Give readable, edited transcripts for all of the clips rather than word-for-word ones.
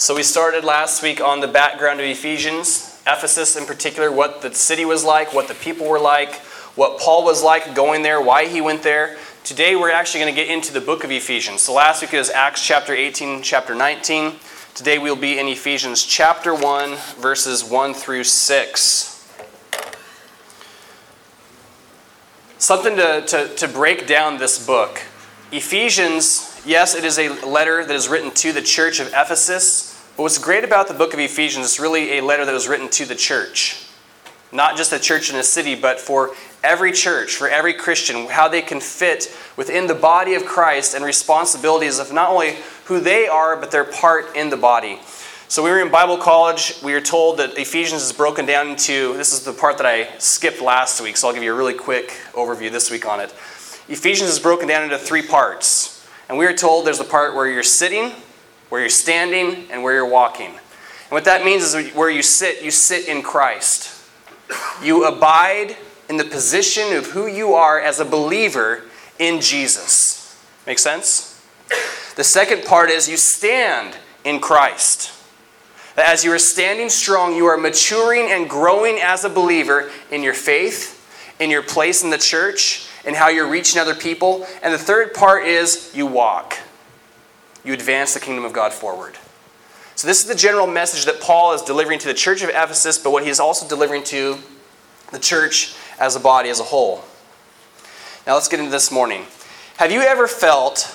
So we started last week on the background of Ephesians, Ephesus in particular, what the city was like, what the people were like, what Paul was like going there, why he went there. Today we're actually going to get into the book of Ephesians. So last week it was Acts chapter 18, chapter 19. Today we'll be in Ephesians chapter 1, verses 1 through 6. Something to break down this book. Ephesians, yes, it is a letter that is written to the church of Ephesus. But what's great about the book of Ephesians is really a letter that was written to the church. Not just a church in a city, but for every church, for every Christian, how they can fit within the body of Christ and responsibilities of not only who they are, but their part in the body. So we were in Bible college. We were told that Ephesians is broken down into, this is the part that I skipped last week, so I'll give you a really quick overview this week on it. Ephesians is broken down into 3 parts. And we were told there's the part where you're sitting, where you're standing, and where you're walking. And what that means is where you sit in Christ. You abide in the position of who you are as a believer in Jesus. Make sense? The second part is you stand in Christ. That as you are standing strong, you are maturing and growing as a believer in your faith, in your place in the church, and how you're reaching other people. And the third part is you walk. You advance the kingdom of God forward. So this is the general message that Paul is delivering to the church of Ephesus, but what he is also delivering to the church as a body, as a whole. Now let's get into this morning. Have you ever felt,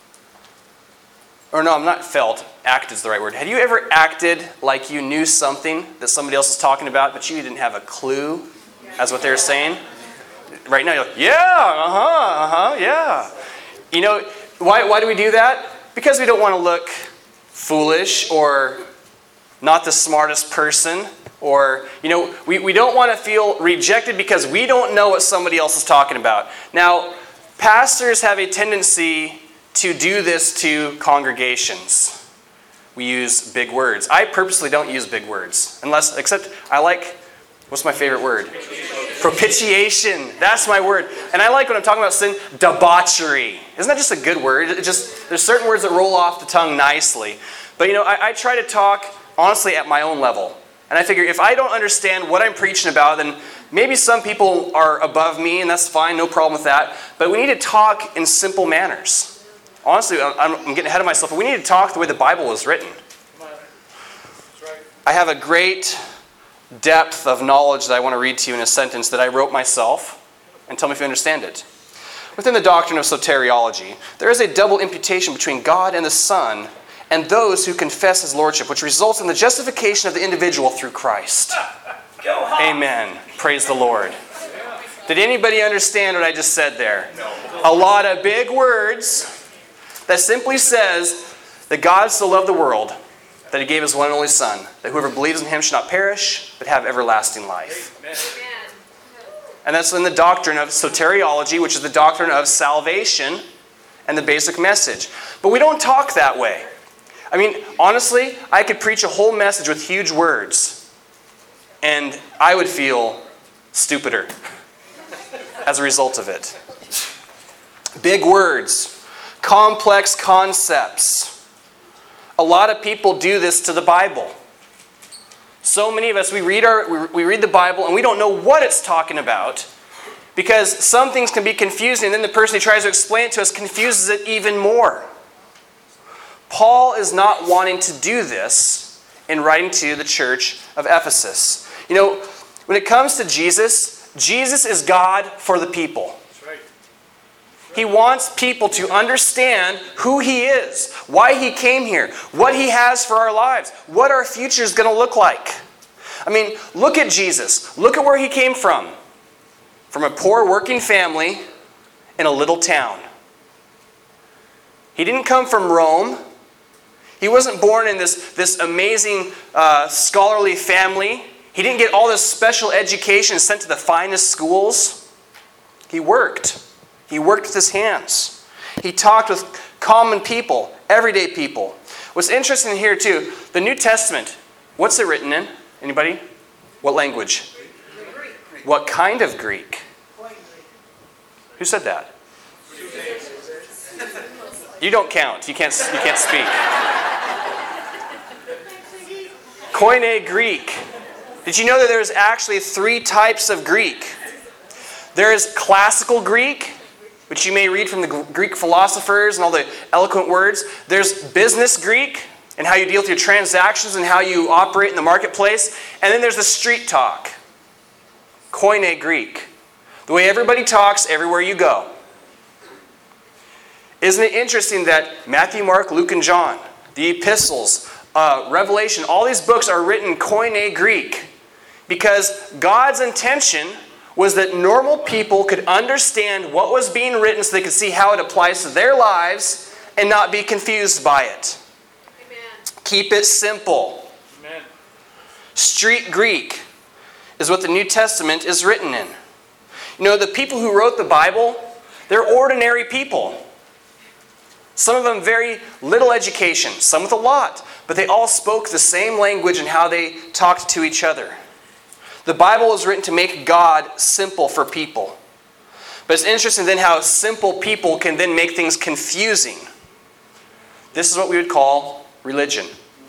act is the right word. Have you ever acted like you knew something that somebody else is talking about, but you didn't have a clue as what they were saying? Right now you're like, yeah. You know, why do we do that? Because we don't want to look foolish or not the smartest person. Or, we don't want to feel rejected because we don't know what somebody else is talking about. Now, pastors have a tendency to do this to congregations. We use big words. I purposely don't use big words. Except I like, what's my favorite word? Propitiation. That's my word. And I like when I'm talking about sin, debauchery. Isn't that just a good word? There's certain words that roll off the tongue nicely. But I try to talk honestly at my own level. And I figure if I don't understand what I'm preaching about, then maybe some people are above me, and that's fine, no problem with that. But we need to talk in simple manners. Honestly, I'm getting ahead of myself, but we need to talk the way the Bible is written. I have a great depth of knowledge that I want to read to you in a sentence that I wrote myself, and tell me if you understand it. Within the doctrine of soteriology, there is a double imputation between God and the Son and those who confess His Lordship, which results in the justification of the individual through Christ. Amen. Praise the Lord. Did anybody understand what I just said there? A lot of big words that simply says that God so loved the world that He gave His one and only Son, that whoever believes in Him should not perish, but have everlasting life. Amen. And that's in the doctrine of soteriology, which is the doctrine of salvation and the basic message. But we don't talk that way. I mean, honestly, I could preach a whole message with huge words, and I would feel stupider as a result of it. Big words, complex concepts. A lot of people do this to the Bible. So many of us, we read the Bible and we don't know what it's talking about because some things can be confusing, and then the person who tries to explain it to us confuses it even more. Paul is not wanting to do this in writing to the church of Ephesus. When it comes to Jesus, Jesus is God for the people. That's right. He wants people to understand who He is, why He came here, what He has for our lives, what our future is going to look like. I mean, look at Jesus. Look at where He came from. From a poor working family in a little town. He didn't come from Rome. He wasn't born in this amazing scholarly family. He didn't get all this special education sent to the finest schools. He worked. He worked with his hands. He talked with common people, everyday people. What's interesting here too, the New Testament, what's it written in? Anybody? What language? Greek. What kind of Greek? Who said that? You don't count. You can't speak. Koine Greek. Did you know that there's actually 3 types of Greek? There is classical Greek, which you may read from the Greek philosophers and all the eloquent words. There's business Greek, and how you deal with your transactions and how you operate in the marketplace. And then there's the street talk. Koine Greek. The way everybody talks everywhere you go. Isn't it interesting that Matthew, Mark, Luke, and John, the epistles, Revelation, all these books are written Koine Greek? Because God's intention was that normal people could understand what was being written so they could see how it applies to their lives and not be confused by it. Keep it simple. Amen. Street Greek is what the New Testament is written in. You know, the people who wrote the Bible, they're ordinary people. Some of them very little education, some with a lot, but they all spoke the same language in how they talked to each other. The Bible was written to make God simple for people. But it's interesting then how simple people can then make things confusing. This is what we would call religion,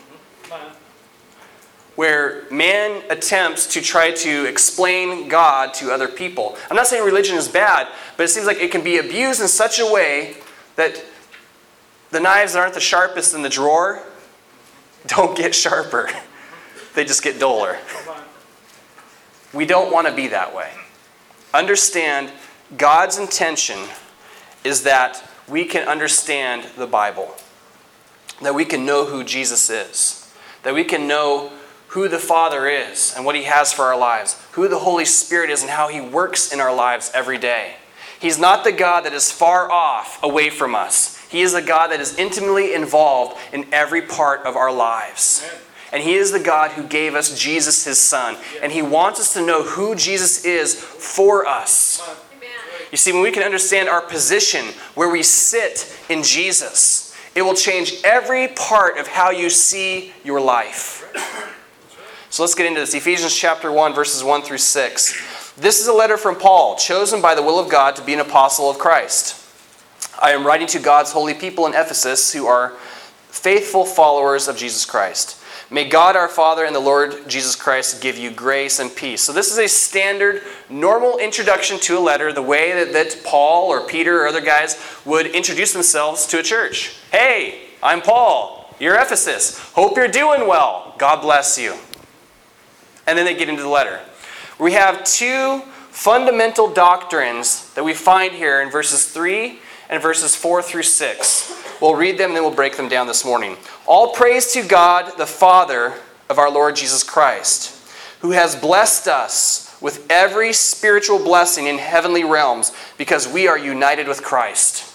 where man attempts to try to explain God to other people. I'm not saying religion is bad, but it seems like it can be abused in such a way that the knives that aren't the sharpest in the drawer don't get sharper. They just get duller. We don't want to be that way. Understand, God's intention is that we can understand the Bible. That we can know who Jesus is. That we can know who the Father is and what He has for our lives. Who the Holy Spirit is and how He works in our lives every day. He's not the God that is far off away from us. He is a God that is intimately involved in every part of our lives. Amen. And He is the God who gave us Jesus, His Son. And He wants us to know who Jesus is for us. Amen. You see, when we can understand our position, where we sit in Jesus, it will change every part of how you see your life. So let's get into this. Ephesians chapter 1, verses 1 through 6. This is a letter from Paul, chosen by the will of God to be an apostle of Christ. I am writing to God's holy people in Ephesus who are faithful followers of Jesus Christ. May God our Father and the Lord Jesus Christ give you grace and peace. So this is a standard, normal introduction to a letter, the way that Paul or Peter or other guys would introduce themselves to a church. Hey, I'm Paul. You're Ephesus. Hope you're doing well. God bless you. And then they get into the letter. We have 2 fundamental doctrines that we find here in verses 3 and verses 4 through 6. We'll read them and then we'll break them down this morning. All praise to God, the Father of our Lord Jesus Christ, who has blessed us with every spiritual blessing in heavenly realms because we are united with Christ.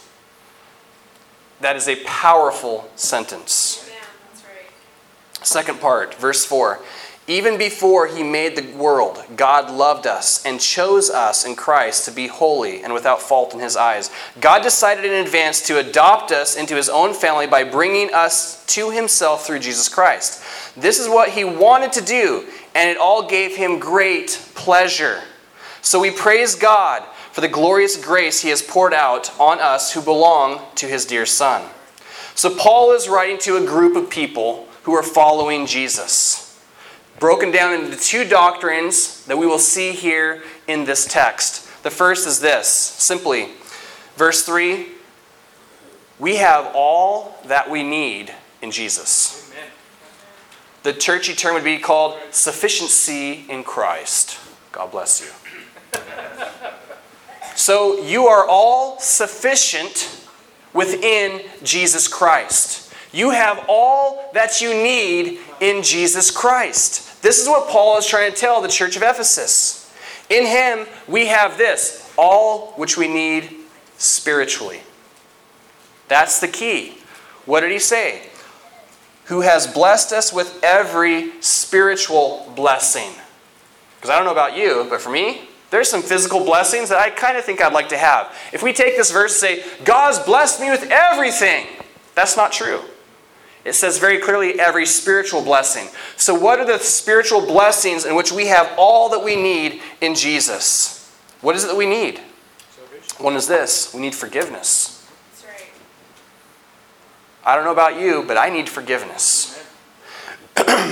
That is a powerful sentence. Amen. That's right. Second part, verse 4. Even before He made the world, God loved us and chose us in Christ to be holy and without fault in His eyes. God decided in advance to adopt us into His own family by bringing us to Himself through Jesus Christ. This is what He wanted to do, and it all gave Him great pleasure. So we praise God for the glorious grace He has poured out on us who belong to His dear Son. So Paul is writing to a group of people who are following Jesus, broken down into 2 doctrines that we will see here in this text. The first is this, simply, verse 3, we have all that we need in Jesus. Amen. The churchy term would be called sufficiency in Christ. God bless you. So you are all sufficient within Jesus Christ. You have all that you need in Jesus Christ. This is what Paul is trying to tell the church of Ephesus. In Him, we have this, all which we need spiritually. That's the key. What did he say? Who has blessed us with every spiritual blessing. Because I don't know about you, but for me, there's some physical blessings that I kind of think I'd like to have. If we take this verse and say, God's blessed me with everything, that's not true. It says very clearly every spiritual blessing. So what are the spiritual blessings in which we have all that we need in Jesus? What is it that we need? One is this. We need forgiveness. That's right. I don't know about you, but I need forgiveness.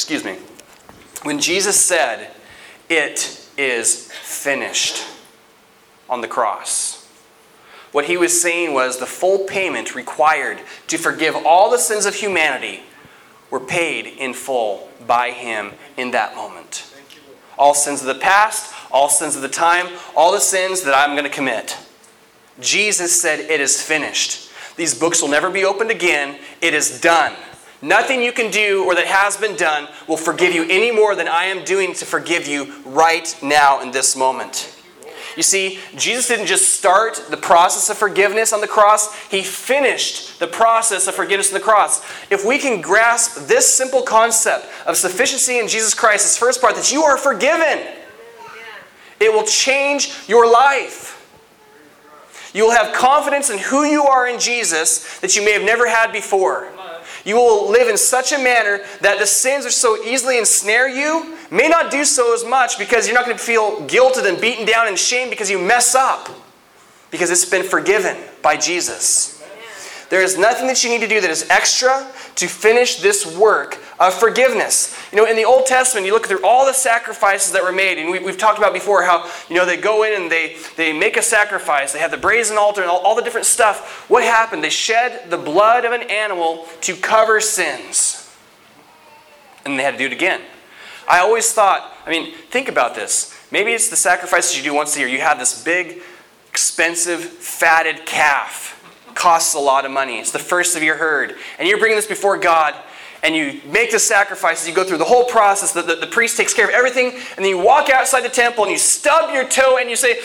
excuse me, when Jesus said, "It is finished," on the cross, what he was saying was the full payment required to forgive all the sins of humanity were paid in full by him in that moment. All sins of the past, all sins of the time, all the sins that I'm going to commit. Jesus said, "It is finished." These books will never be opened again. It is done. Nothing you can do or that has been done will forgive you any more than I am doing to forgive you right now in this moment. You see, Jesus didn't just start the process of forgiveness on the cross. He finished the process of forgiveness on the cross. If we can grasp this simple concept of sufficiency in Jesus Christ, this first part, that you are forgiven, it will change your life. You will have confidence in who you are in Jesus that you may have never had before. You will live in such a manner that the sins which so easily ensnare you may not do so as much, because you're not going to feel guilted and beaten down and shamed because you mess up, because it's been forgiven by Jesus. There is nothing that you need to do that is extra to finish this work of forgiveness. You know, in the Old Testament, you look through all the sacrifices that were made, and we've talked about before how, you know, they go in and they make a sacrifice. They have the brazen altar and all the different stuff. What happened? They shed the blood of an animal to cover sins. And they had to do it again. I always thought, think about this. Maybe it's the sacrifices you do once a year. You have this big, expensive, fatted calf. Costs a lot of money. It's the first of your herd. And you're bringing this before God, and you make the sacrifices. You go through the whole process. The priest takes care of everything. And then you walk outside the temple and you stub your toe and you say,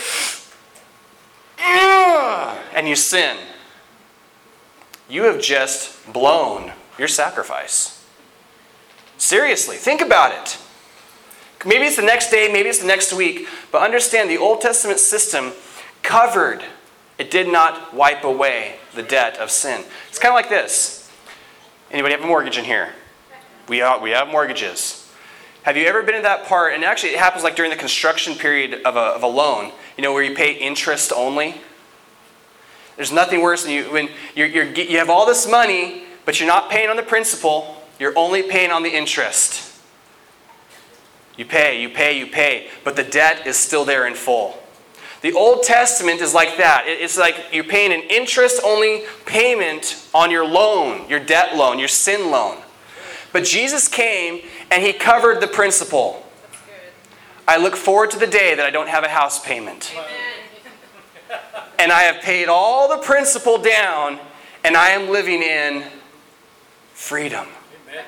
"Ugh," and you sin. You have just blown your sacrifice. Seriously, think about it. Maybe it's the next day, maybe it's the next week, but understand the Old Testament system covered. It did not wipe away the debt of sin. It's kind of like this. Anybody have a mortgage in here? We have mortgages. Have you ever been in that part? And actually, it happens like during the construction period of a loan. You know, where you pay interest only. There's nothing worse than when you have all this money, but you're not paying on the principal. You're only paying on the interest. You pay, but the debt is still there in full. The Old Testament is like that. It's like you're paying an interest-only payment on your loan, your debt loan, your sin loan. But Jesus came and he covered the principal. I look forward to the day that I don't have a house payment. Amen. And I have paid all the principal down, and I am living in freedom. Amen.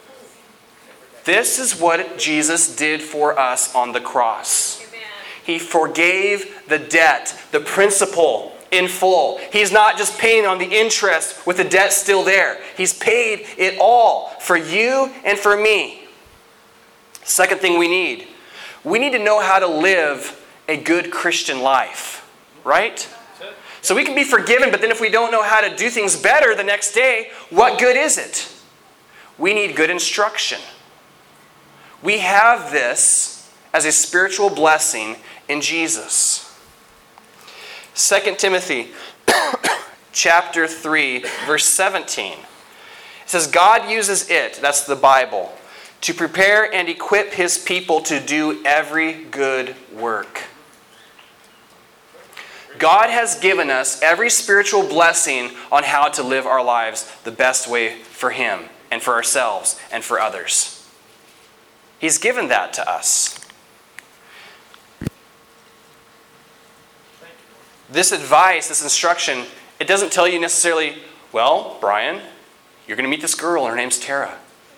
This is what Jesus did for us on the cross. He forgave the debt, the principal, in full. He's not just paying on the interest with the debt still there. He's paid it all for you and for me. Second thing we need to know how to live a good Christian life, right? So we can be forgiven, but then if we don't know how to do things better the next day, what good is it? We need good instruction. We have this as a spiritual blessing in Jesus. 2 Timothy chapter 3, verse 17. It says, God uses it, that's the Bible, to prepare and equip his people to do every good work. God has given us every spiritual blessing on how to live our lives the best way for him and for ourselves and for others. He's given that to us. This advice, this instruction, it doesn't tell you necessarily, well, Brian, you're going to meet this girl, her name's Tara.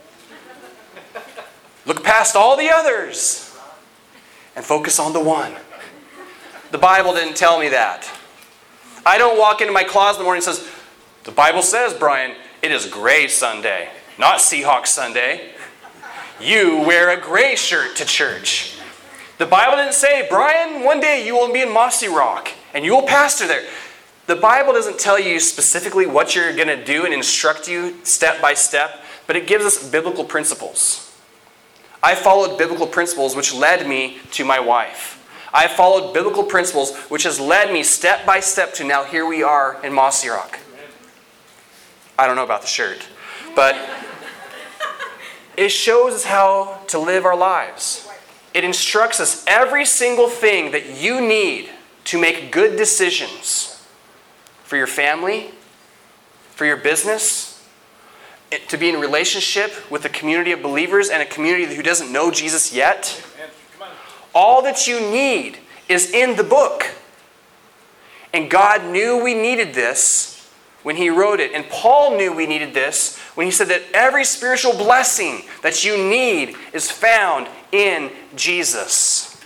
Look past all the others and focus on the one. The Bible didn't tell me that. I don't walk into my closet in the morning and says, the Bible says, Brian, it is Gray Sunday, not Seahawks Sunday. You wear a gray shirt to church. The Bible didn't say, Brian, one day you will be in Mossy Rock and you will pastor there. The Bible doesn't tell you specifically what you're going to do and instruct you step by step, but it gives us biblical principles. I followed biblical principles which led me to my wife. I followed biblical principles which has led me step by step to now here we are in Mossy Rock. I don't know about the shirt, but It shows us how to live our lives. It instructs us every single thing that you need to make good decisions for your family, for your business, to be in a relationship with a community of believers and a community who doesn't know Jesus yet. All that you need is in the book. And God knew we needed this when He wrote it. And Paul knew we needed this when he said that every spiritual blessing that you need is found in Jesus.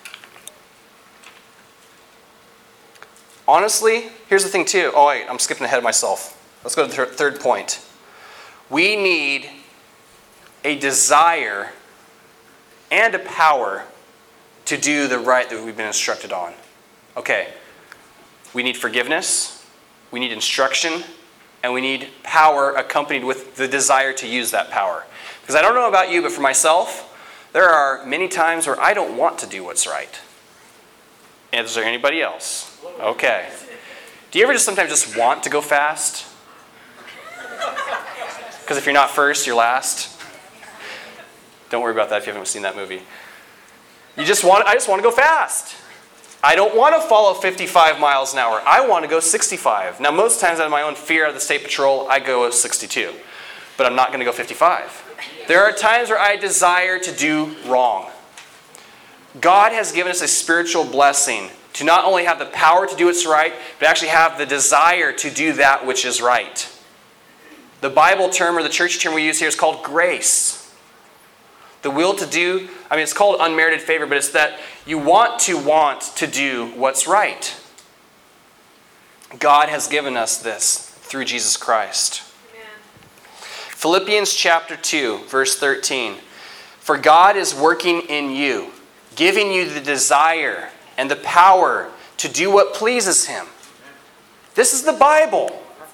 Honestly, here's the thing too. Oh wait, I'm skipping ahead of myself. Let's go to the third point. We need a desire and a power to do the right that we've been instructed on. Okay, we need forgiveness, we need instruction, and we need power accompanied with the desire to use that power. Because I don't know about you, but for myself, there are many times where I don't want to do what's right. Is there anybody else? Okay. Do you ever just sometimes just want to go fast? Because if you're not first, you're last. Don't worry about that if you haven't seen that movie. I just want to go fast. I don't want to follow 55 miles an hour. I want to go 65. Now, most times out of my own fear of the state patrol, I go 62. But I'm not going to go 55. There are times where I desire to do wrong. God has given us a spiritual blessing to not only have the power to do what's right, but actually have the desire to do that which is right. The Bible term or the church term we use here is called grace. The will to do, it's called unmerited favor, but it's that you want to do what's right. God has given us this through Jesus Christ. Amen. Philippians chapter 2, verse 13. For God is working in you, giving you the desire and the power to do what pleases Him. This is the Bible.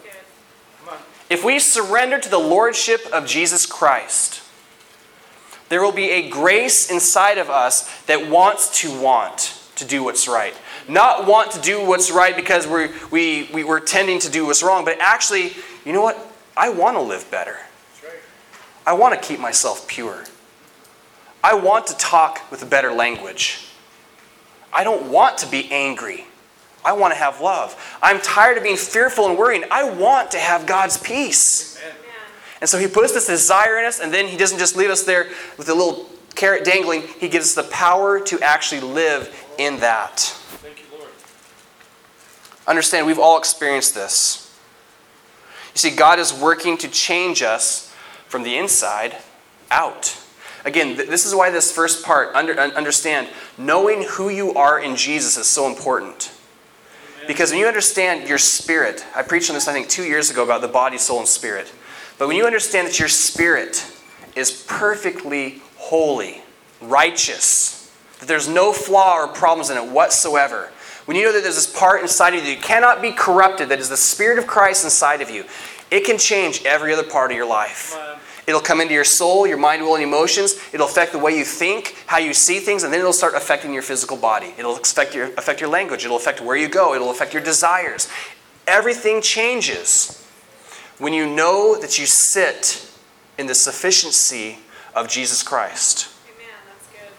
If we surrender to the lordship of Jesus Christ, there will be a grace inside of us that wants to do what's right. Not want to do what's right because we're tending to do what's wrong, but actually, you know what? I want to live better. I want to keep myself pure. I want to talk with a better language. I don't want to be angry. I want to have love. I'm tired of being fearful and worrying. I want to have God's peace. Amen. And so He puts this desire in us, and then He doesn't just leave us there with a little carrot dangling. He gives us the power to actually live in that. Thank you, Lord. Understand, we've all experienced this. You see, God is working to change us from the inside out. Again, this is why this first part, understand, knowing who you are in Jesus is so important. Because when you understand your spirit, I preached on this I think 2 years ago about the body, soul, and spirit. But when you understand that your spirit is perfectly holy, righteous, that there's no flaw or problems in it whatsoever, when you know that there's this part inside of you that cannot be corrupted, that is the Spirit of Christ inside of you, it can change every other part of your life. It'll come into your soul, your mind, will, and emotions. It'll affect the way you think, how you see things, and then it'll start affecting your physical body. It'll affect your language. It'll affect where you go. It'll affect your desires. Everything changes when you know that you sit in the sufficiency of Jesus Christ. Amen. That's good.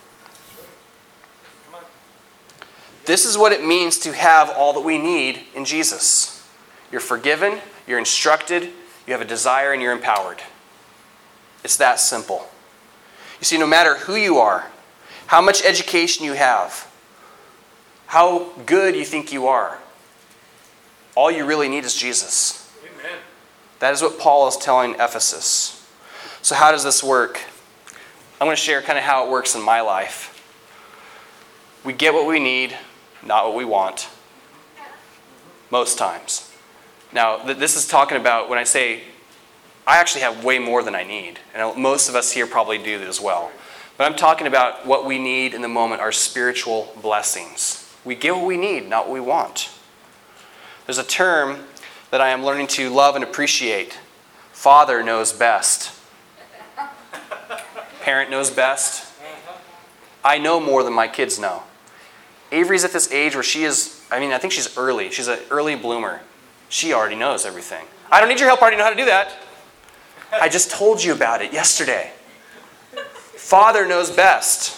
Come on. This is what it means to have all that we need in Jesus. You're forgiven, you're instructed, you have a desire, and you're empowered. It's that simple. You see, no matter who you are, how much education you have, how good you think you are, all you really need is Jesus. Amen. That is what Paul is telling Ephesus. So how does this work? I'm going to share kind of how it works in my life. We get what we need, not what we want. Most times. Now, this is talking about when I say I actually have way more than I need. And most of us here probably do that as well. But I'm talking about what we need in the moment, our spiritual blessings. We get what we need, not what we want. There's a term that I am learning to love and appreciate. Father knows best. Parent knows best. I know more than my kids know. Avery's at this age where she is, I think she's early. She's an early bloomer. She already knows everything. I don't need your help. I already know how to do that. I just told you about it yesterday. Father knows best.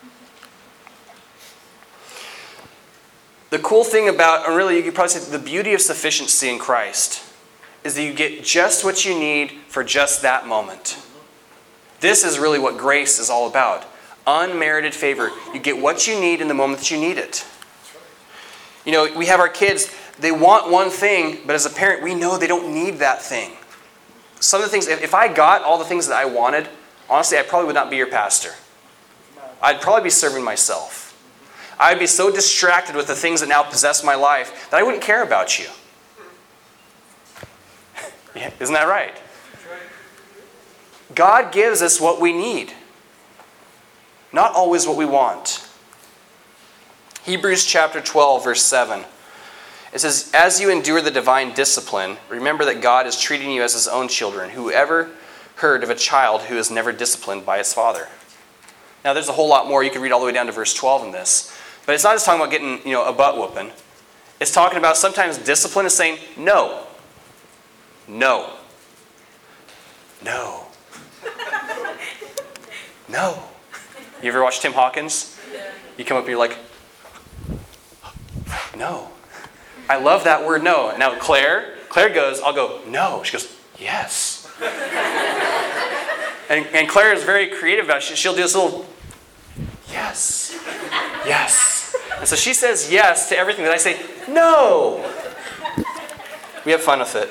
The cool thing about, or really you could probably say the beauty of sufficiency in Christ, is that you get just what you need for just that moment. This is really what grace is all about. Unmerited favor. You get what you need in the moment that you need it. You know, we have our kids, they want one thing, but as a parent, we know they don't need that thing. Some of the things, if I got all the things that I wanted, honestly, I probably would not be your pastor. I'd probably be serving myself. I'd be so distracted with the things that now possess my life that I wouldn't care about you. Yeah, isn't that right? God gives us what we need, not always what we want. Hebrews chapter 12, verse 7. It says, as you endure the divine discipline, remember that God is treating you as his own children. Whoever heard of a child who is never disciplined by its father? Now there's a whole lot more. You can read all the way down to verse 12 in this. But it's not just talking about getting, a butt whooping. It's talking about sometimes discipline is saying, no. No. No. No. You ever watch Tim Hawkins? You come up and you're like, no. I love that word no. Now Claire goes, I'll go, no. She goes, yes. and Claire is very creative about it. She'll do this little, yes. Yes. And so she says yes to everything that I say, no. We have fun with it.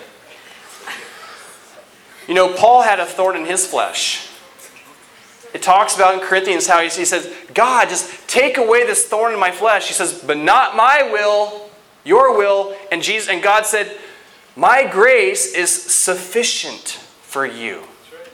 Paul had a thorn in his flesh. It talks about in Corinthians how he says, God, just take away this thorn in my flesh. He says, but not my will, your will. And God said, my grace is sufficient for you.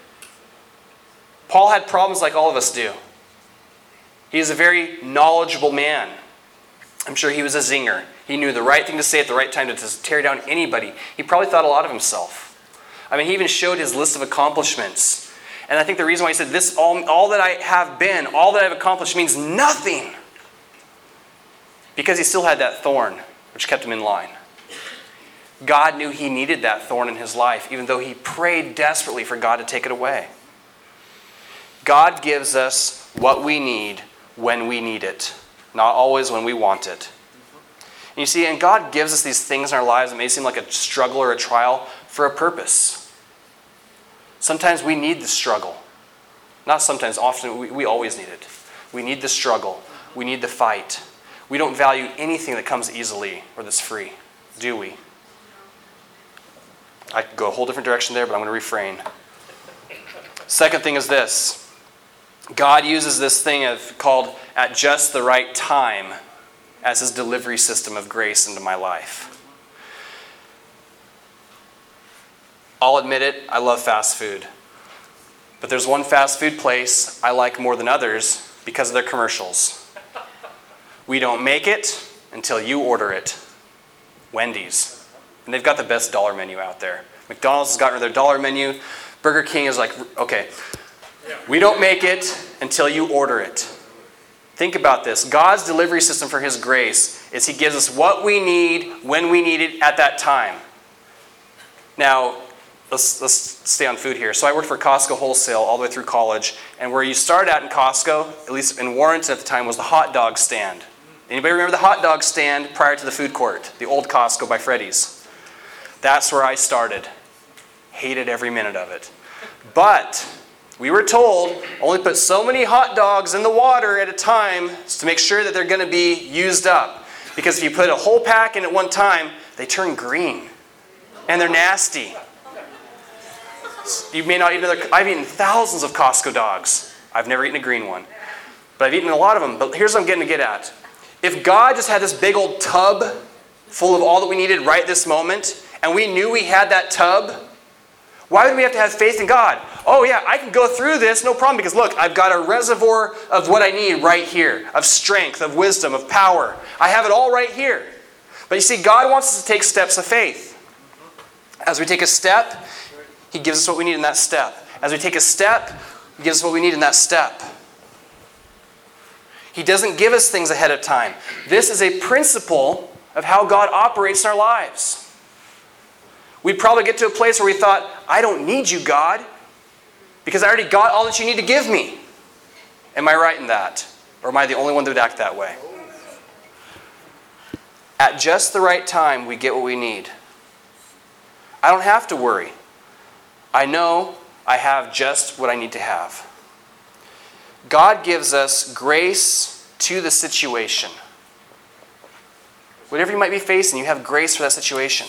Paul had problems like all of us do. He is a very knowledgeable man. I'm sure he was a zinger. He knew the right thing to say at the right time to tear down anybody. He probably thought a lot of himself. He even showed his list of accomplishments. And I think the reason why he said, this, all that I have been, all that I've accomplished means nothing. Because he still had that thorn, which kept him in line. God knew he needed that thorn in his life, even though he prayed desperately for God to take it away. God gives us what we need when we need it, not always when we want it. And you see, and God gives us these things in our lives that may seem like a struggle or a trial for a purpose. Sometimes we need the struggle. Not sometimes, often we always need it. We need the struggle. We need the fight. We don't value anything that comes easily or that's free, do we? I could go a whole different direction there, but I'm going to refrain. Second thing is this. God uses this thing called at just the right time as his delivery system of grace into my life. I'll admit it, I love fast food. But there's one fast food place I like more than others because of their commercials. We don't make it until you order it. Wendy's. And they've got the best dollar menu out there. McDonald's has gotten rid of their dollar menu. Burger King is like, okay, we don't make it until you order it. Think about this. God's delivery system for his grace is he gives us what we need when we need it at that time. Now, let's stay on food here. So I worked for Costco Wholesale all the way through college. And where you started out in Costco, at least in Warrenton at the time, was the hot dog stand. Anybody remember the hot dog stand prior to the food court? The old Costco by Freddy's. That's where I started. Hated every minute of it. But we were told only put so many hot dogs in the water at a time to make sure that they're going to be used up. Because if you put a whole pack in at one time, they turn green. And they're nasty. You may not eat another. I've eaten thousands of Costco dogs. I've never eaten a green one. But I've eaten a lot of them. But here's what I'm getting to get at. If God just had this big old tub full of all that we needed right this moment, and we knew we had that tub, why would we have to have faith in God? Oh yeah, I can go through this, no problem, because look, I've got a reservoir of what I need right here, of strength, of wisdom, of power. I have it all right here. But you see, God wants us to take steps of faith. As we take a step, he gives us what we need in that step. As we take a step, he gives us what we need in that step. He doesn't give us things ahead of time. This is a principle of how God operates in our lives. We'd probably get to a place where we thought, I don't need you, God, because I already got all that you need to give me. Am I right in that? Or am I the only one that would act that way? At just the right time, we get what we need. I don't have to worry. I know I have just what I need to have. God gives us grace to the situation. Whatever you might be facing, you have grace for that situation.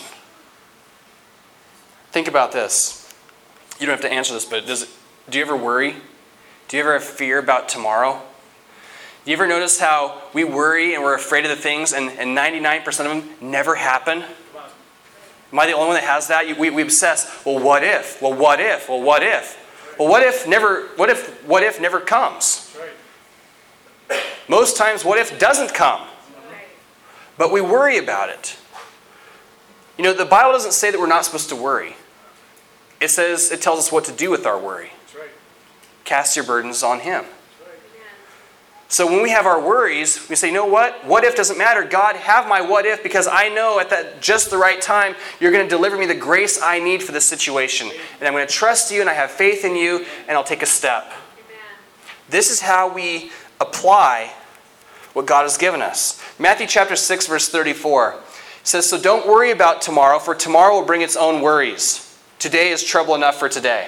Think about this. You don't have to answer this, but do you ever worry? Do you ever have fear about tomorrow? Do you ever notice how we worry and we're afraid of the things and 99% of them never happen? Am I the only one that has that? We obsess, well, what if? Well, what if? Well, what if? Well, what if never comes? Most times, what if doesn't come? But we worry about it. You know, the Bible doesn't say that we're not supposed to worry. It tells us what to do with our worry. Cast your burdens on Him. So when we have our worries, we say, you know what? What if doesn't matter. God, have my what if, because I know at that just the right time, you're going to deliver me the grace I need for this situation. And I'm going to trust you and I have faith in you and I'll take a step. Amen. This is how we apply what God has given us. Matthew chapter 6, verse 34 says, so don't worry about tomorrow, for tomorrow will bring its own worries. Today is trouble enough for today.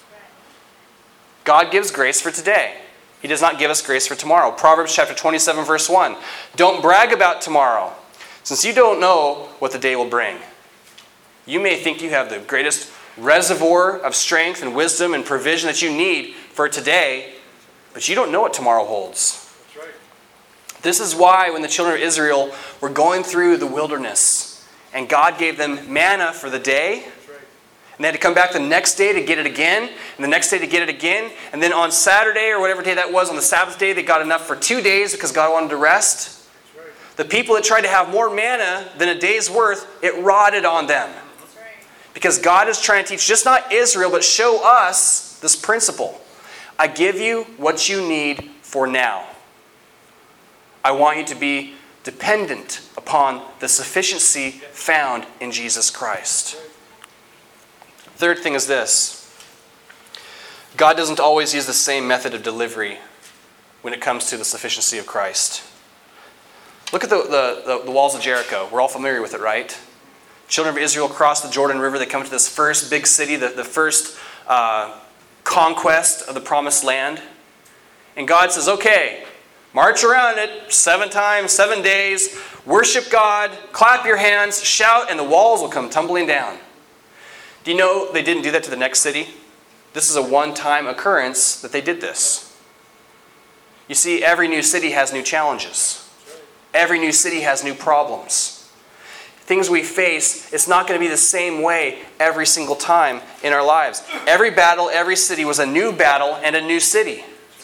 God gives grace for today. He does not give us grace for tomorrow. Proverbs chapter 27, verse 1. Don't brag about tomorrow, since you don't know what the day will bring. You may think you have the greatest reservoir of strength and wisdom and provision that you need for today, but you don't know what tomorrow holds. That's right. This is why when the children of Israel were going through the wilderness, and God gave them manna for the day, and they had to come back the next day to get it again, and the next day to get it again. And then on Saturday, or whatever day that was, on the Sabbath day, they got enough for 2 days because God wanted to rest. Right. The people that tried to have more manna than a day's worth, it rotted on them. Right. Because God is trying to teach just not Israel, but show us this principle. I give you what you need for now. I want you to be dependent upon the sufficiency found in Jesus Christ. Third thing is this. God doesn't always use the same method of delivery when it comes to the sufficiency of Christ. Look at the walls of Jericho. We're all familiar with it, right? Children of Israel cross the Jordan River. They come to this first big city, the first conquest of the promised land. And God says, okay, march around it 7 times, 7 days, worship God, clap your hands, shout, and the walls will come tumbling down. Do you know they didn't do that to the next city? This is a one-time occurrence that they did this. You see, every new city has new challenges. Every new city has new problems. Things we face, it's not going to be the same way every single time in our lives. Every battle, every city was a new battle and a new city.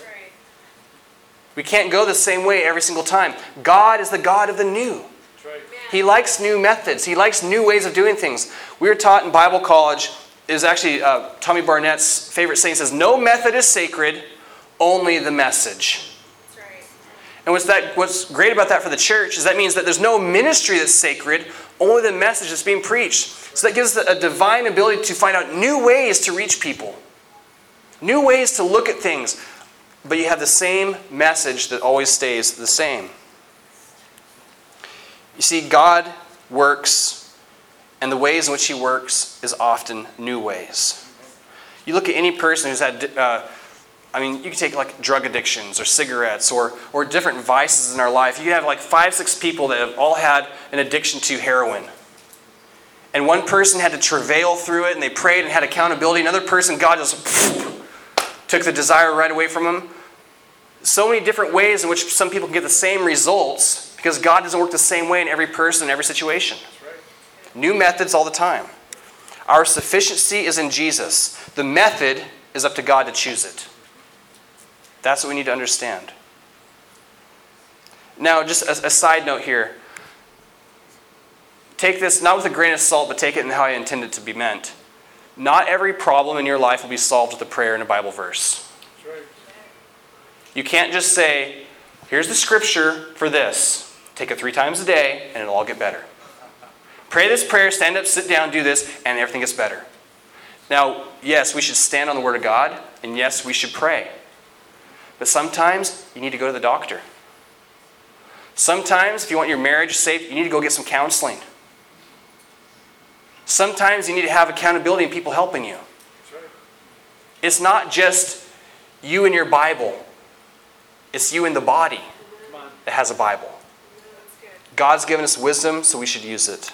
We can't go the same way every single time. God is the God of the new. He likes new methods. He likes new ways of doing things. We were taught in Bible college, it was actually Tommy Barnett's favorite saying, says, no method is sacred, only the message. That's right. And what's great about that for the church is that means that there's no ministry that's sacred, only the message that's being preached. So that gives us a divine ability to find out new ways to reach people, new ways to look at things, but you have the same message that always stays the same. You see, God works, and the ways in which He works is often new ways. You look at any person who's had, you can take like drug addictions or cigarettes or different vices in our life. You have like 5-6 people that have all had an addiction to heroin. And one person had to travail through it, and they prayed and had accountability. Another person, God just took the desire right away from them. So many different ways in which some people can get the same results, because God doesn't work the same way in every person, in every situation. Right. New methods all the time. Our sufficiency is in Jesus. The method is up to God to choose it. That's what we need to understand. Now, just a side note here. Take this not with a grain of salt, but take it in how I intend it to be meant. Not every problem in your life will be solved with a prayer and a Bible verse. That's right. You can't just say, here's the scripture for this. Take it 3 times a day, and it'll all get better. Pray this prayer, stand up, sit down, do this, and everything gets better. Now, yes, we should stand on the Word of God, and yes, we should pray. But sometimes you need to go to the doctor. Sometimes if you want your marriage safe, you need to go get some counseling. Sometimes you need to have accountability and people helping you. It's not just you and your Bible. It's you and the body that has a Bible. God's given us wisdom, so we should use it.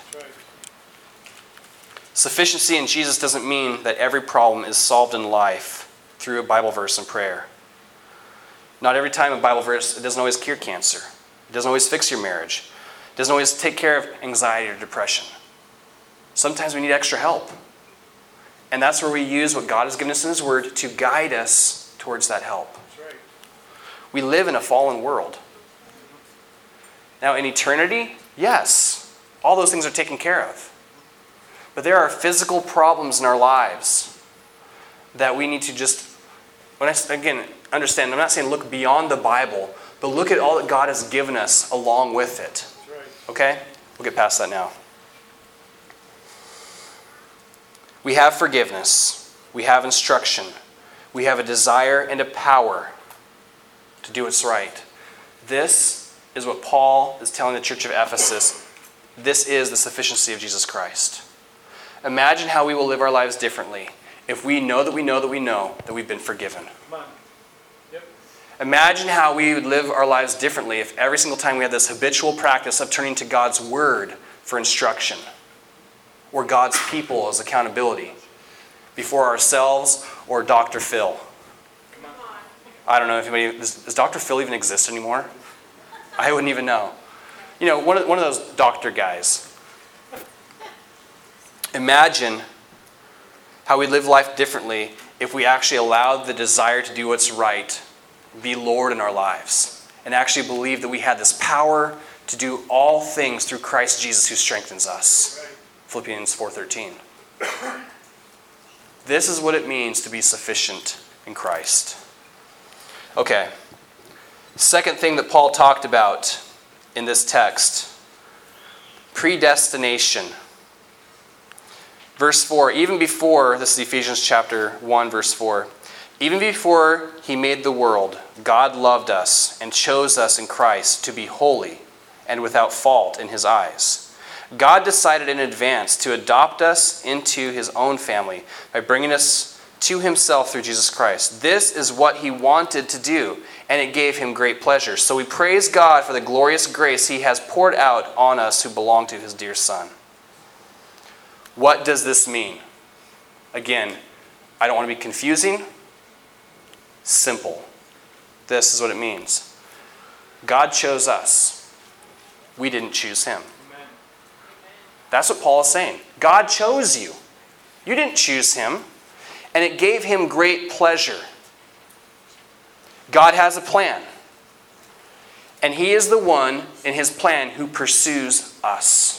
Sufficiency in Jesus doesn't mean that every problem is solved in life through a Bible verse and prayer. Not every time a Bible verse, it doesn't always cure cancer. It doesn't always fix your marriage. It doesn't always take care of anxiety or depression. Sometimes we need extra help. And that's where we use what God has given us in His Word to guide us towards that help. We live in a fallen world. Now, in eternity, yes, all those things are taken care of. But there are physical problems in our lives that we need to just, understand, I'm not saying look beyond the Bible, but look at all that God has given us along with it. Okay? We'll get past that now. We have forgiveness. We have instruction. We have a desire and a power to do what's right. This is what Paul is telling the church of Ephesus. This is the sufficiency of Jesus Christ. Imagine how we will live our lives differently if we know that we know that we know that we've been forgiven. Imagine how we would live our lives differently if every single time we had this habitual practice of turning to God's Word for instruction, or God's people as accountability, before ourselves or Dr. Phil. I don't know if anybody, does Dr. Phil even exist anymore? I wouldn't even know. You know, one of those doctor guys. Imagine how we live life differently if we actually allowed the desire to do what's right be Lord in our lives, and actually believe that we had this power to do all things through Christ Jesus who strengthens us. Philippians 4:13. This is what it means to be sufficient in Christ. Okay. Second thing that Paul talked about in this text, predestination. Verse 4, even before, this is Ephesians chapter 1, verse 4, even before He made the world, God loved us and chose us in Christ to be holy and without fault in His eyes. God decided in advance to adopt us into His own family by bringing us to Himself through Jesus Christ. This is what He wanted to do, and it gave Him great pleasure. So we praise God for the glorious grace He has poured out on us who belong to His dear Son. What does this mean? Again, I don't want to be confusing. Simple. This is what it means. God chose us. We didn't choose Him. That's what Paul is saying. God chose you. You didn't choose Him. And it gave Him great pleasure. God has a plan. And He is the one in His plan who pursues us.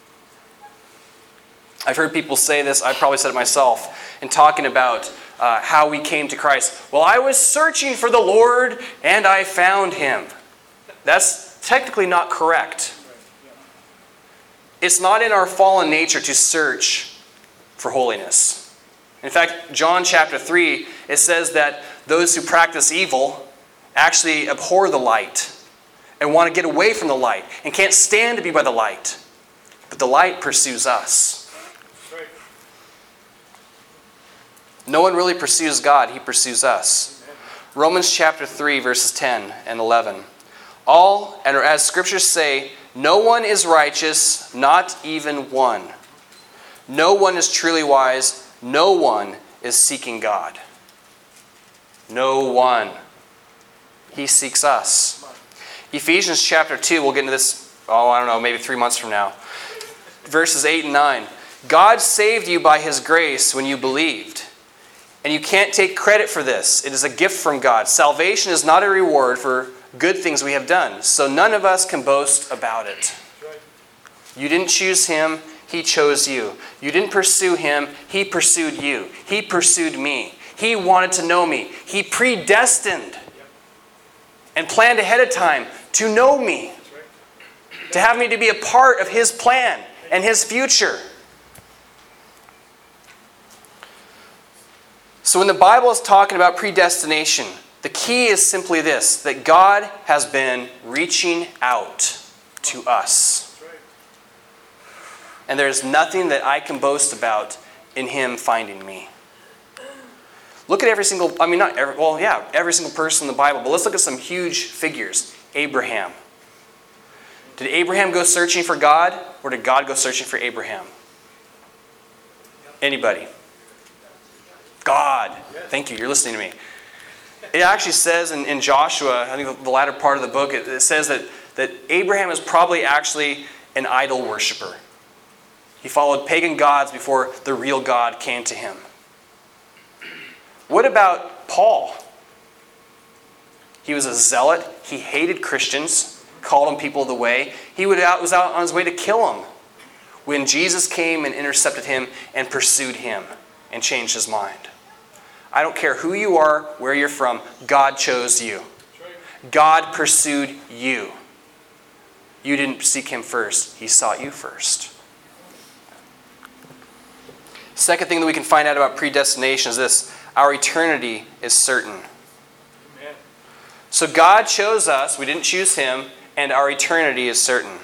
I've heard people say this, I probably said it myself, in talking about how we came to Christ. Well, I was searching for the Lord and I found Him. That's technically not correct. It's not in our fallen nature to search for holiness. In fact, John chapter 3, it says that those who practice evil actually abhor the light and want to get away from the light and can't stand to be by the light. But the light pursues us. No one really pursues God, He pursues us. Romans chapter 3, verses 10 and 11. And as scriptures say, no one is righteous, not even one. No one is truly wise. No one is seeking God. No one. He seeks us. Ephesians chapter 2, we'll get into this, maybe 3 months from now. Verses 8 and 9. God saved you by His grace when you believed. And you can't take credit for this. It is a gift from God. Salvation is not a reward for good things we have done. So none of us can boast about it. You didn't choose Him. He chose you. You didn't pursue Him. He pursued you. He pursued me. He wanted to know me. He predestined and planned ahead of time to know me. To have me to be a part of His plan and His future. So when the Bible is talking about predestination, The key is simply this, that God has been reaching out to us. And there's nothing that I can boast about in him finding me. Look at every single person in the Bible, but let's look at some huge figures. Abraham. Did Abraham go searching for God, or did God go searching for Abraham? Anybody? God. Thank you, you're listening to me. It actually says in Joshua, I think the latter part of the book, it says that Abraham is probably actually an idol worshiper. He followed pagan gods before the real God came to him. What about Paul? He was a zealot. He hated Christians, called them people of the way. He was out on his way to kill them when Jesus came and intercepted him and pursued him and changed his mind. I don't care who you are, where you're from, God chose you. God pursued you. You didn't seek him first. He sought you first. Second thing that we can find out about predestination is this. Our eternity is certain. Amen. So God chose us, we didn't choose him, and our eternity is certain.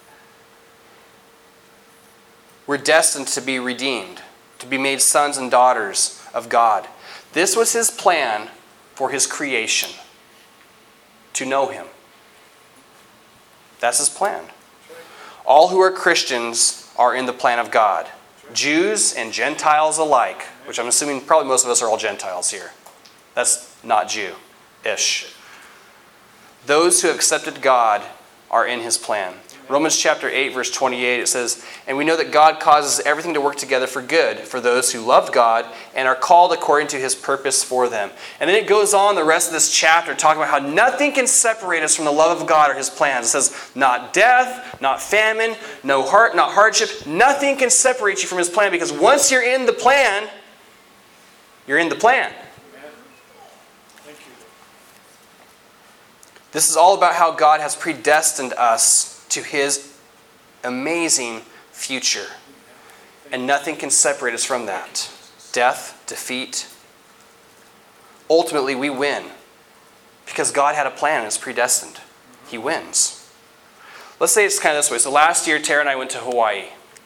We're destined to be redeemed, to be made sons and daughters of God. This was his plan for his creation, to know him. That's his plan. All who are Christians are in the plan of God. Jews and Gentiles alike, which I'm assuming probably most of us are all Gentiles here. That's not Jew-ish. Those who have accepted God are in his plan. Romans chapter 8, verse 28, it says, "And we know that God causes everything to work together for good for those who love God and are called according to his purpose for them." And then it goes on the rest of this chapter talking about how nothing can separate us from the love of God or his plans. It says, not death, not famine, not hardship. Nothing can separate you from his plan, because once you're in the plan, you're in the plan. Thank you. This is all about how God has predestined us to his amazing future. And nothing can separate us from that. Death, defeat. Ultimately, we win. Because God had a plan and is predestined. He wins. Let's say it's kind of this way. So last year, Tara and I went to Hawaii.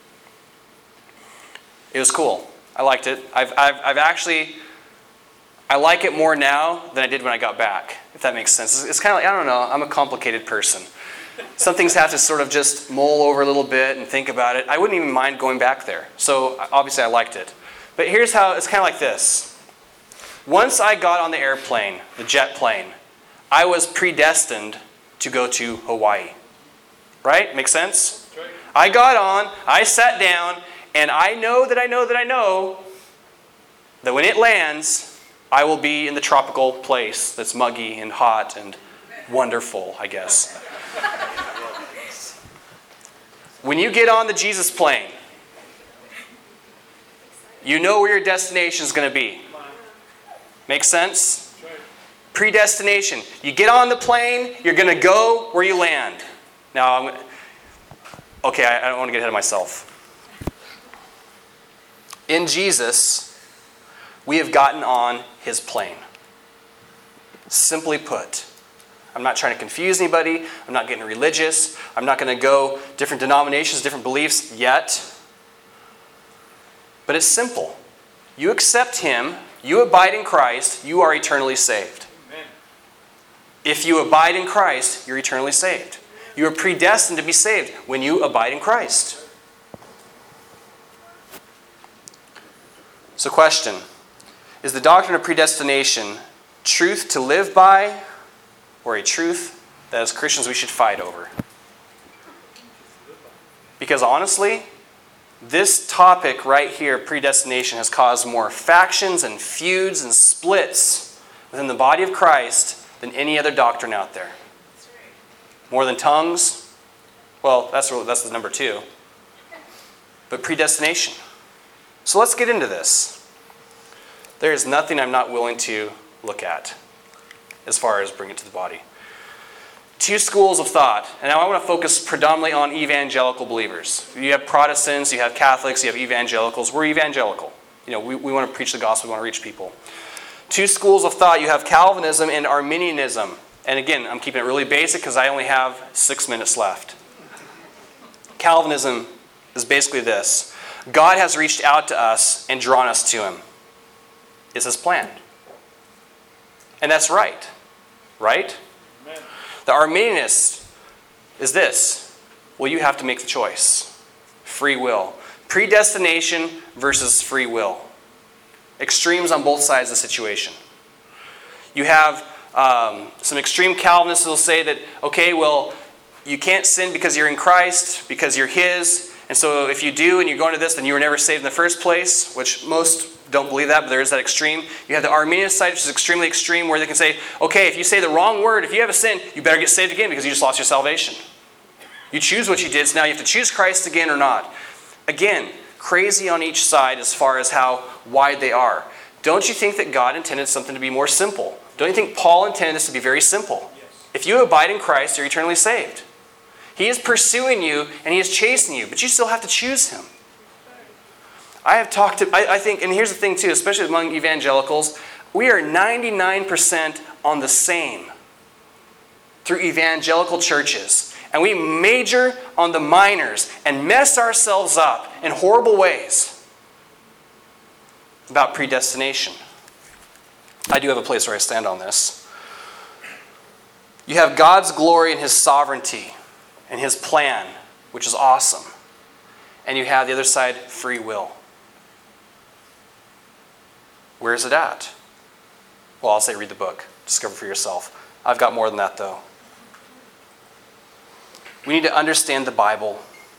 It was cool. I liked it. I like it more now than I did when I got back, if that makes sense. It's kind of like, I don't know, I'm a complicated person. Some things have to sort of just mull over a little bit and think about it. I wouldn't even mind going back there. So obviously I liked it. But here's how, it's kind of like this. Once I got on the airplane, the jet plane, I was predestined to go to Hawaii. Right? Make sense? Right. I got on, I sat down, and I know that when it lands, I will be in the tropical place that's muggy and hot and wonderful, I guess. When you get on the Jesus plane, you know where your destination is going to be. Make sense? Predestination. You get on the plane, you're going to go where you land. Now, I don't want to get ahead of myself. In Jesus, we have gotten on his plane. Simply put. I'm not trying to confuse anybody. I'm not getting religious. I'm not going to go different denominations, different beliefs yet. But it's simple. You accept him, you abide in Christ, you are eternally saved. Amen. If you abide in Christ, you're eternally saved. You are predestined to be saved when you abide in Christ. So question, is the doctrine of predestination truth to live by, or a truth that as Christians we should fight over? Because honestly, this topic right here, predestination, has caused more factions and feuds and splits within the body of Christ than any other doctrine out there. More than tongues? Well, that's the number 2. But predestination. So let's get into this. There is nothing I'm not willing to look at as far as bring it to the body. 2 schools of thought. And now I want to focus predominantly on evangelical believers. You have Protestants, you have Catholics, you have evangelicals. We're evangelical. We want to preach the gospel, we want to reach people. Two schools of thought. You have Calvinism and Arminianism. And again, I'm keeping it really basic because I only have 6 minutes left. Calvinism is basically this. God has reached out to us and drawn us to him. It's his plan. And that's right. Right? Amen. The Arminianist is this. Well, you have to make the choice. Free will. Predestination versus free will. Extremes on both sides of the situation. You have some extreme Calvinists who will say that, okay, well, you can't sin because you're in Christ, because you're his. And so if you do and you're going to this, then you were never saved in the first place, which most don't believe that, but there is that extreme. You have the Arminian side, which is extremely extreme, where they can say, okay, if you say the wrong word, if you have a sin, you better get saved again because you just lost your salvation. You choose what you did, so now you have to choose Christ again or not. Again, crazy on each side as far as how wide they are. Don't you think that God intended something to be more simple? Don't you think Paul intended this to be very simple? Yes. If you abide in Christ, you're eternally saved. He is pursuing you and he is chasing you, but you still have to choose him. I think, and here's the thing too, especially among evangelicals, we are 99% on the same through evangelical churches. And we major on the minors and mess ourselves up in horrible ways about predestination. I do have a place where I stand on this. You have God's glory and his sovereignty and his plan, which is awesome. And you have the other side, free will. Where is it at? Well, I'll say read the book. Discover for yourself. I've got more than that, though. We need to understand the Bible.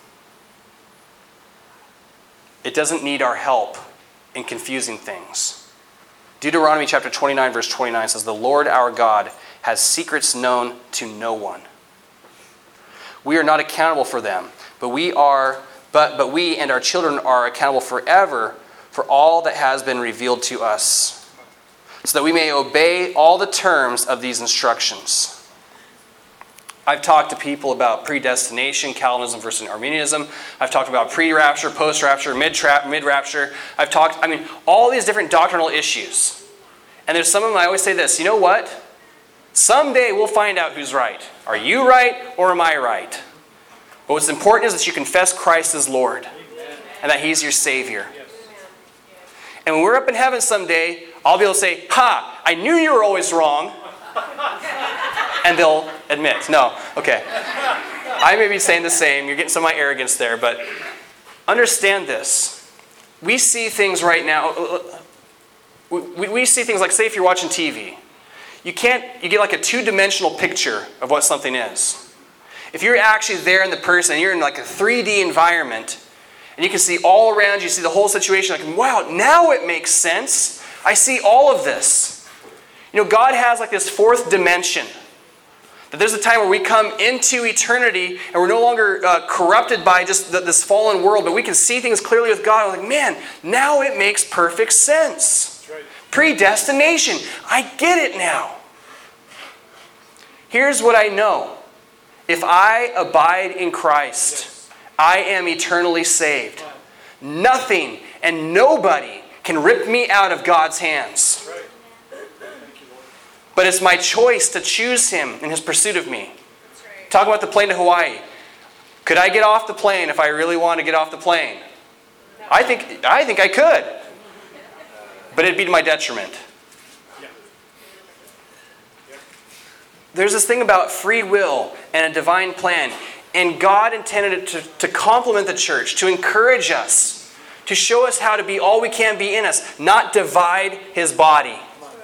It doesn't need our help in confusing things. Deuteronomy chapter 29, verse 29 says, "The Lord our God has secrets known to no one." We are not accountable for them, but we and our children are accountable forever for all that has been revealed to us, so that we may obey all the terms of these instructions. I've talked to people about predestination, Calvinism versus Arminianism. I've talked about pre-rapture, post-rapture, mid-rapture. All these different doctrinal issues. And there's some of them I always say this, you know what? Someday we'll find out who's right. Are you right or am I right? But what's important is that you confess Christ as Lord and that he's your Savior. And when we're up in heaven someday, I'll be able to say, "Ha, I knew you were always wrong." And they'll admit, no, okay. I may be saying the same. You're getting some of my arrogance there, but understand this. We see things right now. We see things like, say if you're watching TV. You get like a two-dimensional picture of what something is. If you're actually there in the person, and you're in like a 3D environment, and you can see all around you, see the whole situation, like, wow, now it makes sense. I see all of this. You know, God has like this fourth dimension. That there's a time where we come into eternity and we're no longer corrupted by just this fallen world, but we can see things clearly with God. We're like, man, now it makes perfect sense. That's right. Predestination. I get it now. Here's what I know. If I abide in Christ, I am eternally saved. Nothing and nobody can rip me out of God's hands. But it's my choice to choose him in his pursuit of me. Talk about the plane to Hawaii. Could I get off the plane if I really want to get off the plane? I think I could. But it'd be to my detriment. There's this thing about free will and a divine plan. And God intended it to complement the church, to encourage us, to show us how to be all we can be in us, not divide his body.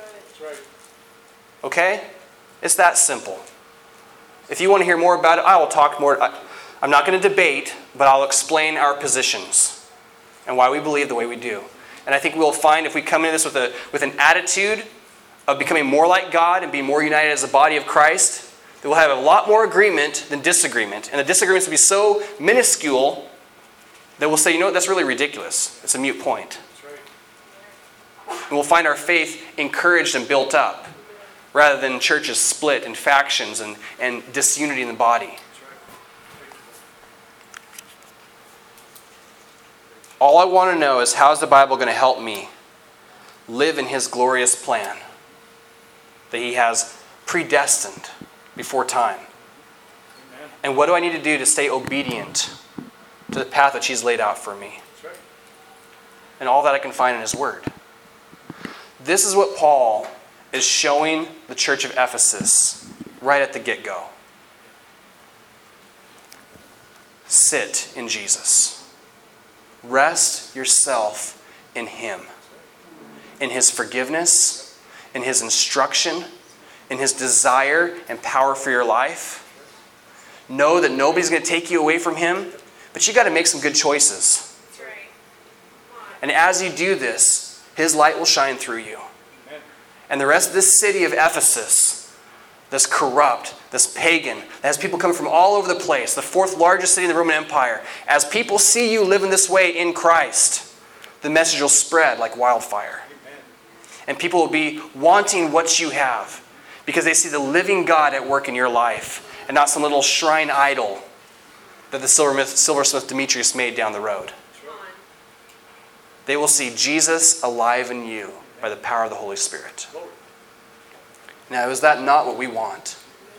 Okay? It's that simple. If you want to hear more about it, I will talk more. I'm not going to debate, but I'll explain our positions and why we believe the way we do. And I think we'll find if we come into this with an attitude of becoming more like God and being more united as the body of Christ, that we'll have a lot more agreement than disagreement. And the disagreements will be so minuscule that we'll say, you know what, that's really ridiculous. It's a moot point. And we'll find our faith encouraged and built up, rather than churches split in factions and disunity in the body. All I want to know is, how is the Bible going to help me live in his glorious plan that he has predestined before time. Amen. And what do I need to do to stay obedient to the path that he's laid out for me? That's right. And all that I can find in his word. This is what Paul is showing the church of Ephesus right at the get-go. Sit in Jesus. Rest yourself in him. In his forgiveness, in his instruction, in his desire and power for your life. Know that nobody's going to take you away from him, but you got to make some good choices. That's right. And as you do this, his light will shine through you. Amen. And the rest of this city of Ephesus, this corrupt, this pagan, that has people coming from all over the place, the fourth largest city in the Roman Empire, as people see you living this way in Christ, the message will spread like wildfire. Amen. And people will be wanting what you have because they see the living God at work in your life and not some little shrine idol that the silversmith Demetrius made down the road. Come on. They will see Jesus alive in you by the power of the Holy Spirit. Glory. Now, is that not what we want?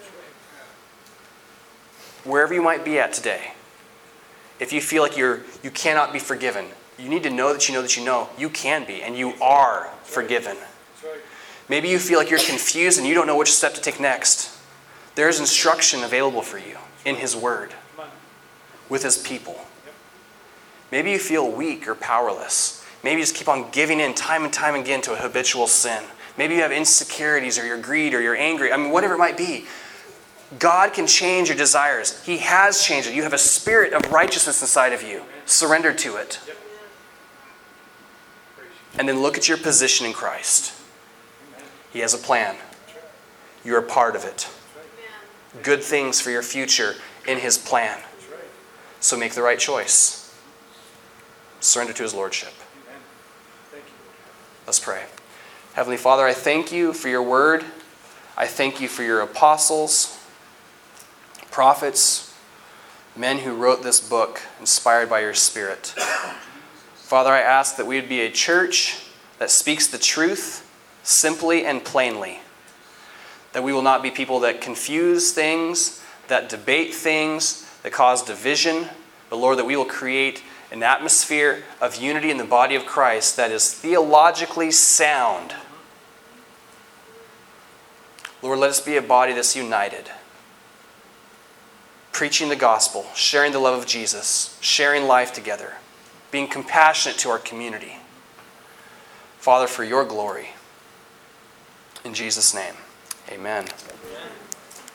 Wherever you might be at today, if you feel like you cannot be forgiven, you need to know that you can be, and you are forgiven. That's right. Maybe you feel like you're confused and you don't know which step to take next. There's instruction available for you in his word, Come on. with his people. Yep. Maybe you feel weak or powerless. Maybe you just keep on giving in time and time again to a habitual sin. Maybe you have insecurities or you're greedy or you're angry. I mean, whatever it might be. God can change your desires. He has changed it. You have a spirit of righteousness inside of you. Surrender to it. Yep. Praise you. And then look at your position in Christ. Amen. He has a plan. You're a part of it. Amen. Good things for your future in his plan. That's right. So make the right choice. Surrender to his lordship. Amen. Thank you. Let's pray. Heavenly Father, I thank you for your word. I thank you for your apostles, prophets, men who wrote this book inspired by your Spirit. Father, I ask that we would be a church that speaks the truth simply and plainly. That we will not be people that confuse things, that debate things, that cause division, but Lord, that we will create an atmosphere of unity in the body of Christ that is theologically sound. Lord, let us be a body that's united, preaching the gospel, sharing the love of Jesus, sharing life together, being compassionate to our community. Father, for your glory. In Jesus' name, amen. Amen.